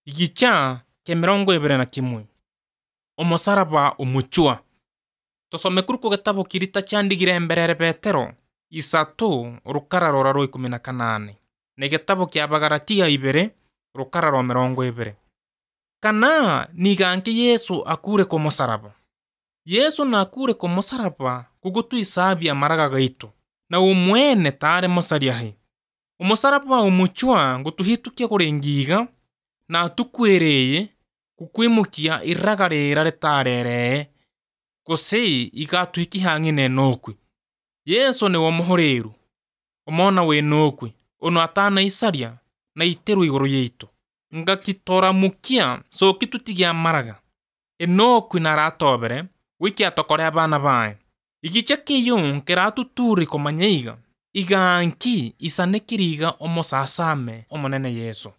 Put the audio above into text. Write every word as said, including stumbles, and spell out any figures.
Igicha ke mirongo ibere na kimwe. Omusaraba omuchwa. Tusome kuri ku gitabo kirita kyandigire mbere Petero isatu rukararo rwa ikumi na kanane. Ni gitabo kya Bagalatia ibere rukararo mirongo ibere. Kana niganke Yesu akure ku musaraba. Yesu na akure ku musaraba kugutwisabia amaraga gaitu. Na umwene tare musariahi. Umusaraba umuchwa ngutuhitukia kurengiga na tukwereye kukwimukia iragarera ritarere kose igatuhiki hangine nokwi. Yesu ni womuhoreru omona we nokwi ono atana isaria na iteru iguru yitu ngakitora mukia so kitutigia maraga enokwi naratobere wiki atokore abana bae igice kiyo keratuturi komanyeiga iganki isanekiriga omosasame omonene Yesu.